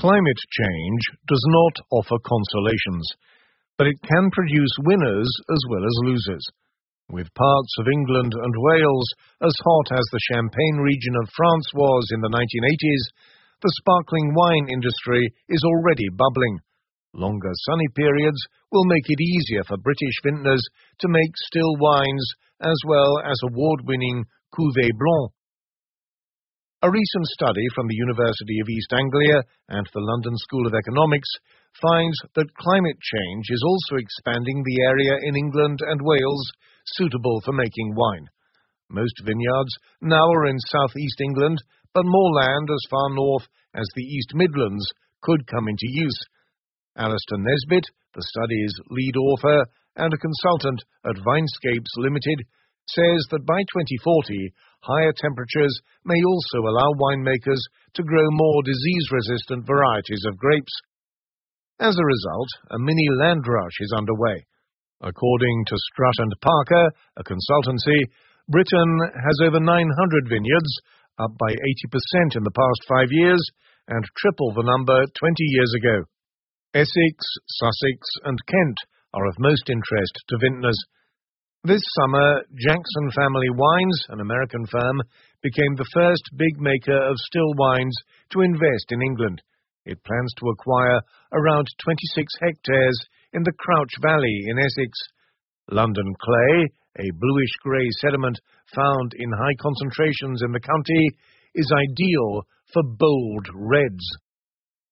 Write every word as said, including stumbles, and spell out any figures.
Climate change does not offer consolations, but it can produce winners as well as losers. With parts of England and Wales as hot as the Champagne region of France was in the nineteen eighties, the sparkling wine industry is already bubbling. Longer sunny periods will make it easier for British vintners to make still wines as well as award-winning Cuvée Blanc. A recent study from the University of East Anglia and the London School of Economics finds that climate change is also expanding the area in England and Wales suitable for making wine. Most vineyards now are in southeast England, but more land as far north as the East Midlands could come into use. Alistair Nesbitt, the study's lead author and a consultant at Vinescapes Limited, says that by twenty forty, higher temperatures may also allow winemakers to grow more disease-resistant varieties of grapes. As a result, a mini land rush is underway. According to Strutt and Parker, a consultancy, Britain has over nine hundred vineyards, up by eighty percent in the past five years, and triple the number twenty years ago. Essex, Sussex and Kent are of most interest to vintners. This summer, Jackson Family Wines, an American firm, became the first big maker of still wines to invest in England. It plans to acquire around twenty-six hectares in the Crouch Valley in Essex. London clay, a bluish-grey sediment found in high concentrations in the county, is ideal for bold reds.